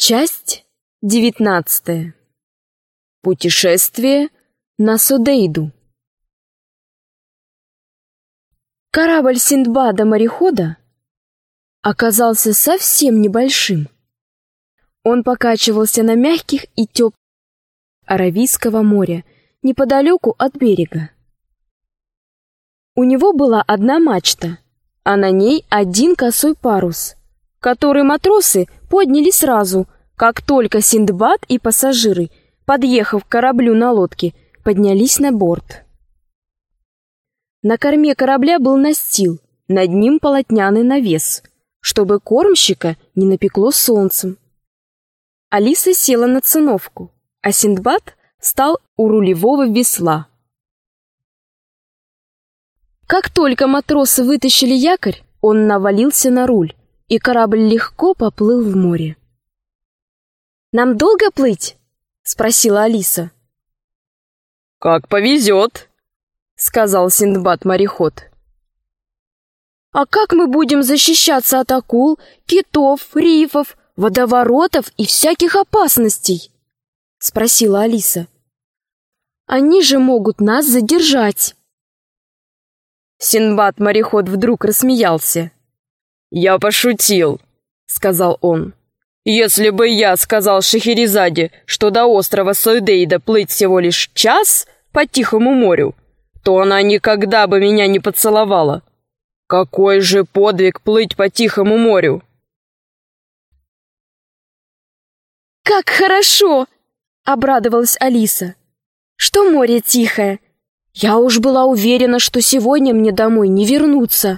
Часть 19. Путешествие на Содейду. Корабль Синдбада-морехода оказался совсем небольшим. Он покачивался на мягких и теплых Аравийского моря, неподалеку от берега. У него была одна мачта, а на ней один косой парус, который матросы подняли сразу, как только Синдбад и пассажиры, подъехав к кораблю на лодке, поднялись на борт. На корме корабля был настил, над ним полотняный навес, чтобы кормщика не напекло солнцем. Алиса села на циновку, а Синдбад стал у рулевого весла. Как только матросы вытащили якорь, он навалился на руль, и корабль легко поплыл в море. «Нам долго плыть?» — спросила Алиса. «Как повезет», — сказал Синдбад-мореход. «А как мы будем защищаться от акул, китов, рифов, водоворотов и всяких опасностей?» — спросила Алиса. «Они же могут нас задержать». Синдбад-мореход вдруг рассмеялся. «Я пошутил», — сказал он. «Если бы я сказал Шахерезаде, что до острова Содейда плыть всего лишь час по Тихому морю, то она никогда бы меня не поцеловала. Какой же подвиг плыть по Тихому морю!» «Как хорошо!» — обрадовалась Алиса. «Что море тихое! Я уж была уверена, что сегодня мне домой не вернуться».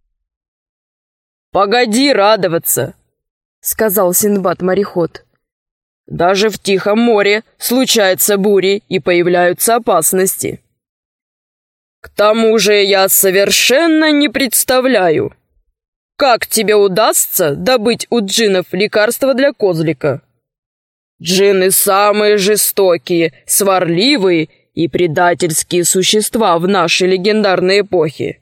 «Погоди радоваться», — сказал Синдбад-мореход. «Даже в Тихом море случаются бури и появляются опасности. К тому же я совершенно не представляю, как тебе удастся добыть у джиннов лекарство для козлика. Джинны самые жестокие, сварливые и предательские существа в нашей легендарной эпохе».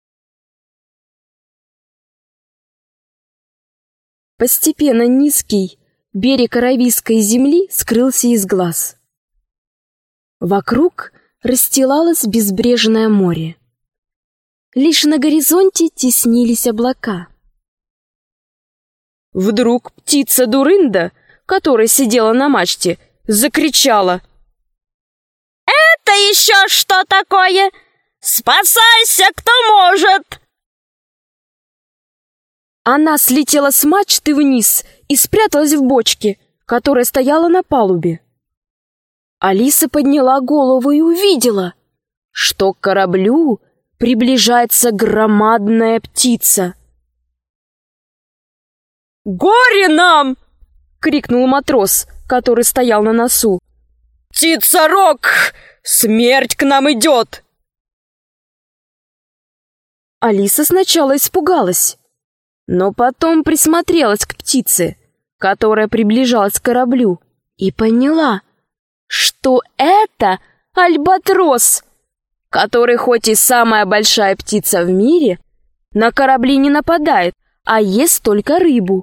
Постепенно низкий берег Аравийской земли скрылся из глаз. Вокруг расстилалось безбрежное море. Лишь на горизонте теснились облака. Вдруг птица Дурында, которая сидела на мачте, закричала: «Это еще что такое? Спасайся, кто может!» Она слетела с мачты вниз и спряталась в бочке, которая стояла на палубе. Алиса подняла голову и увидела, что к кораблю приближается громадная птица. «Горе нам!» — крикнул матрос, который стоял на носу. «Птица-рок! Смерть к нам идет!» Алиса сначала испугалась, но потом присмотрелась к птице, которая приближалась к кораблю, и поняла, что это альбатрос, который хоть и самая большая птица в мире, на корабли не нападает, а ест только рыбу.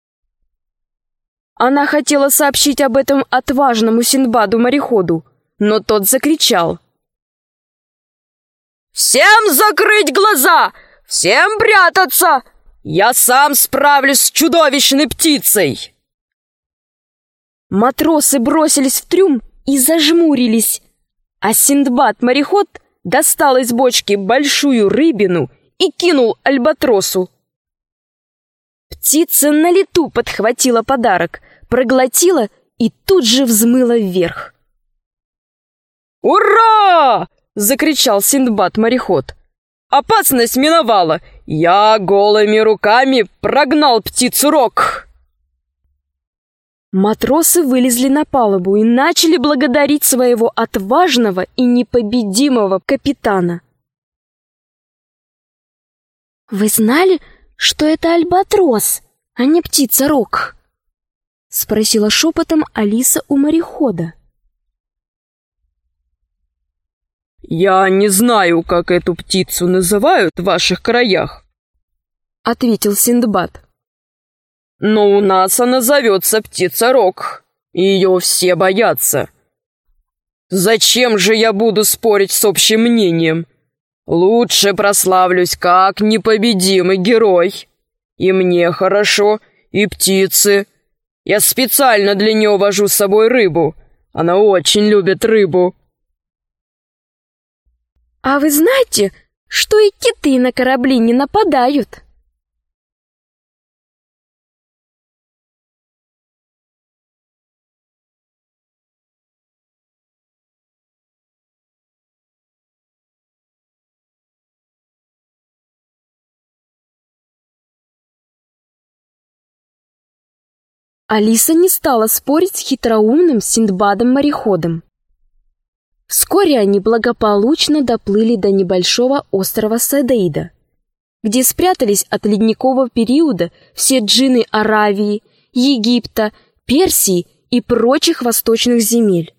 Она хотела сообщить об этом отважному Синдбаду-мореходу, но тот закричал: «Всем закрыть глаза! Всем прятаться! Я сам справлюсь с чудовищной птицей!» Матросы бросились в трюм и зажмурились, а Синдбад-мореход достал из бочки большую рыбину и кинул альбатросу. Птица на лету подхватила подарок, проглотила и тут же взмыла вверх. «Ура!» — закричал Синдбад-мореход. «Опасность миновала! Я голыми руками прогнал птицу-рок!» Матросы вылезли на палубу и начали благодарить своего отважного и непобедимого капитана. «Вы знали, что это альбатрос, а не птица-рок?» — спросила шепотом Алиса у морехода. «Я не знаю, как эту птицу называют в ваших краях», — ответил Синдбад. но у нас она зовется Птица Рок, и ее все боятся. Зачем же я буду спорить с общим мнением? Лучше прославлюсь как непобедимый герой. И мне хорошо, и птице. Я специально для нее вожу с собой рыбу. Она очень любит рыбу. А вы знаете, что и киты на корабли не нападают? Алиса не стала спорить с хитроумным Синдбадом-мореходом. Вскоре они благополучно доплыли до небольшого острова Седейда, где спрятались от ледникового периода все джинны Аравии, Египта, Персии и прочих восточных земель.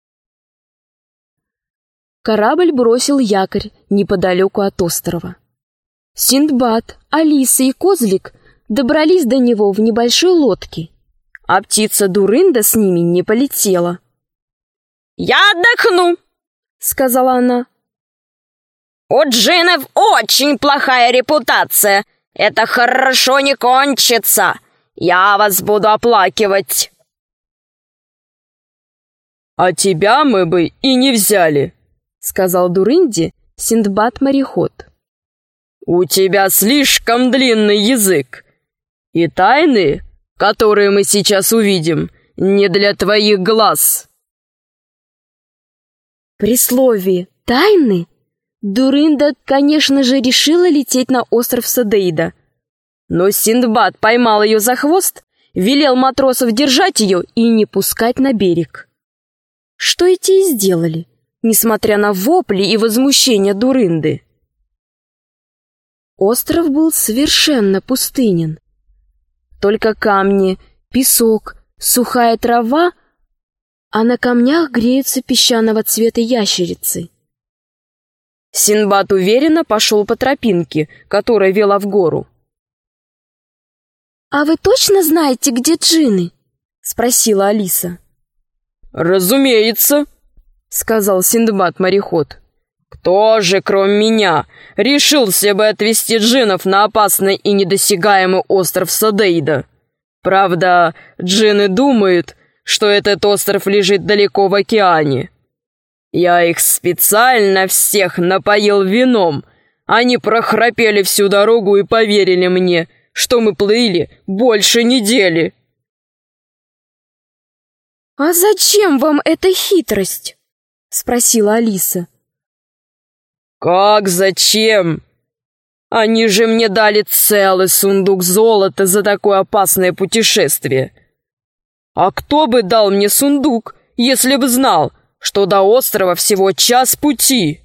Корабль бросил якорь неподалеку от острова. Синдбад, Алиса и Козлик добрались до него в небольшой лодке, а птица Дурында с ними не полетела. «Я отдохну», — сказала она. «У джиннов очень плохая репутация. Это хорошо не кончится. Я вас буду оплакивать». «А тебя мы бы и не взяли», — сказал Дурынде Синдбад-мореход. «У тебя слишком длинный язык, и тайны, которые мы сейчас увидим, не для твоих глаз». При слове «тайны» Дурында, конечно же, решила лететь на остров Седейда. Но Синдбад поймал ее за хвост, велел матросов держать ее и не пускать на берег. Что эти и сделали, несмотря на вопли и возмущение Дурынды. Остров был совершенно пустынен. Только камни, песок, сухая трава, а на камнях греются песчаного цвета ящерицы. Синдбад уверенно пошел по тропинке, которая вела в гору. «А вы точно знаете, где джинны?» — спросила Алиса. «Разумеется», — сказал Синдбад-мореход. «Кто же, кроме меня, решился бы отвезти джиннов на опасный и недосягаемый остров Седейда? Правда, джинны думают, что этот остров лежит далеко в океане. Я их специально всех напоил вином. Они прохрапели всю дорогу и поверили мне, что мы плыли больше недели». «А зачем вам эта хитрость?» — спросила Алиса. «Как зачем? Они же мне дали целый сундук золота за такое опасное путешествие. А кто бы дал мне сундук, если бы знал, что до острова всего час пути?»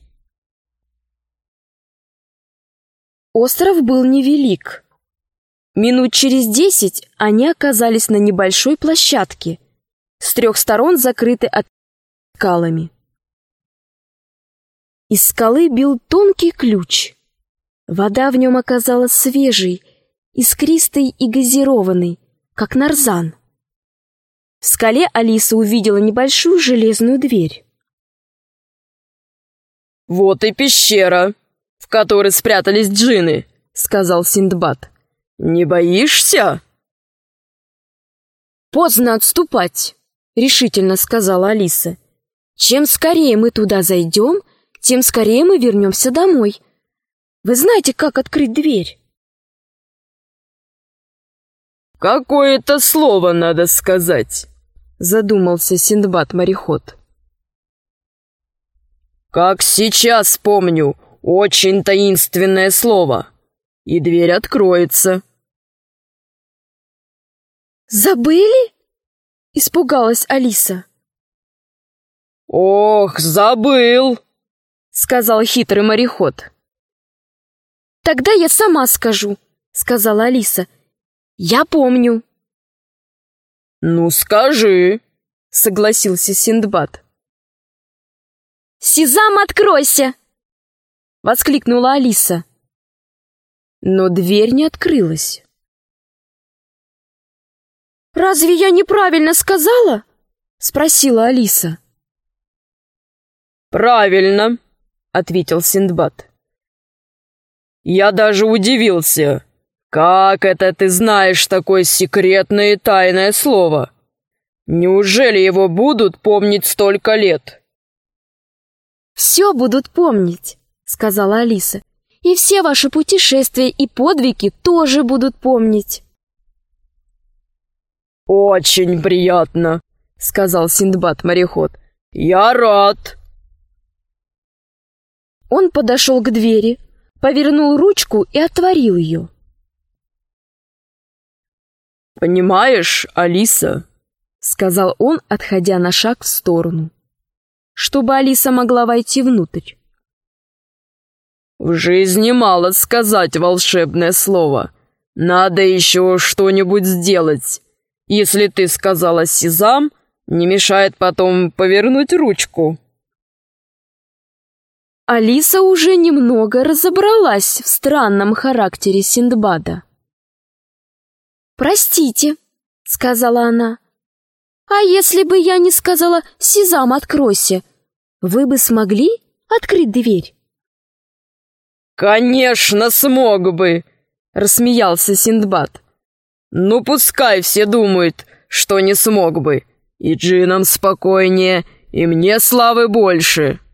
Остров был невелик. Минут через 10 они оказались на небольшой площадке, с 3 сторон закрытой от скалами. Из скалы бил тонкий ключ. Вода в нем оказалась свежей, искристой и газированной, как нарзан. В скале Алиса увидела небольшую железную дверь. «Вот и пещера, в которой спрятались джинны», — сказал Синдбад. «Не боишься?» «Поздно отступать», — решительно сказала Алиса. «Чем скорее мы туда зайдем, тем скорее мы вернемся домой. Вы знаете, как открыть дверь?» «Какое-то слово надо сказать», — задумался Синдбад-мореход. «Как сейчас помню, очень таинственное слово, и дверь откроется». «Забыли?» — испугалась Алиса. «Ох, забыл!» — сказал хитрый мореход. «Тогда я сама скажу», — сказала Алиса. «Я помню». «Ну, скажи», — согласился Синдбад. «Сезам, откройся!» — воскликнула Алиса. Но дверь не открылась. «Разве я неправильно сказала?» — спросила Алиса. «Правильно», — ответил Синдбад. «Я даже удивился. Как это ты знаешь такое секретное и тайное слово? Неужели его будут помнить столько лет?» «Все будут помнить», — сказала Алиса. «И все ваши путешествия и подвиги тоже будут помнить». «Очень приятно», — сказал Синдбад-мореход. «Я рад». Он подошел к двери, повернул ручку и отворил ее. «Понимаешь, Алиса», — сказал он, отходя на шаг в сторону, чтобы Алиса могла войти внутрь. «В жизни мало сказать волшебное слово. Надо еще что-нибудь сделать. Если ты сказала «сезам», не мешает потом повернуть ручку». Алиса уже немного разобралась в странном характере Синдбада. «Простите», — сказала она, — «а если бы я не сказала «сезам, откройся», вы бы смогли открыть дверь?» «Конечно, смог бы», — рассмеялся Синдбад. «Ну, пускай все думают, что не смог бы. И джиннам спокойнее, и мне славы больше».